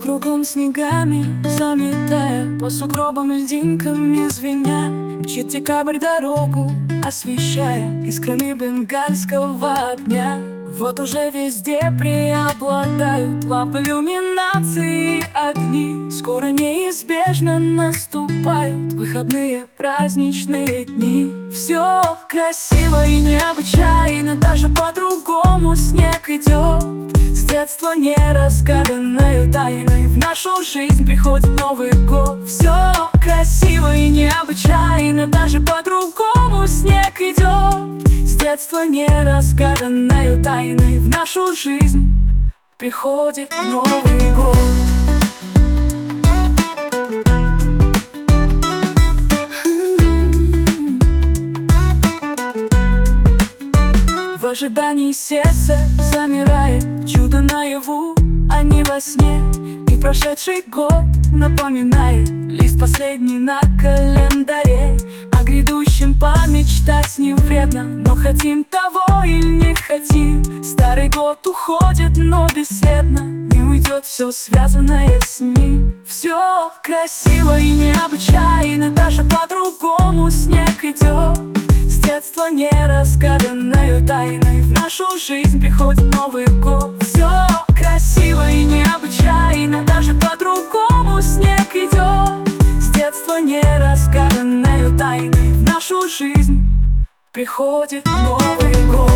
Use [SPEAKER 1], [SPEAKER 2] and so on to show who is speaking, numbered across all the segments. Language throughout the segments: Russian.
[SPEAKER 1] кругом снегами, заметая по сугробам льдинками звеня, мчит декабрь дорогу, освещая искрами бенгальского огня. Вот уже везде преобладают лампы, иллюминации, огни. Скоро неизбежно наступают выходные праздничные дни. Все красиво и необычайно, даже по-другому снег идет. С детства неразгаданной тайной в нашу жизнь приходит Новый год. Все красиво и необычайно, даже по-другому снег идет. С детства неразгаданной тайной в нашу жизнь приходит Новый год. В ожидании сердце замирает, чудо наяву, а не во сне. И прошедший год напоминает лист последний на календаре. О грядущем помечтать не вредно, но хотим того или не хотим. Старый год уходит, но бесследно не уйдет все связанное с ним. Все красиво и необычайно, даже по-другому снег идет. С детства неразгаданной тайной в нашу жизнь приходит Новый год. Все красиво и необычайно, даже по-другому снег идет. С детства неразгаданной тайной в нашу жизнь приходит Новый год.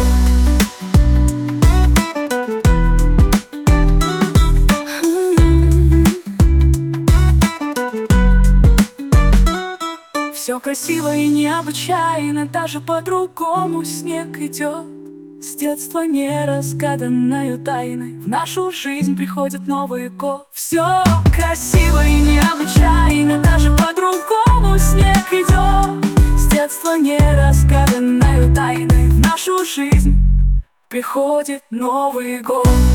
[SPEAKER 1] Все красиво и необычайно, даже по-другому снег идет. С детства неразгаданной тайной в нашу жизнь приходит Новый год. Все красиво и необычайно, даже по-другому снег идет. С детства неразгаданной тайной в нашу жизнь приходит Новый год.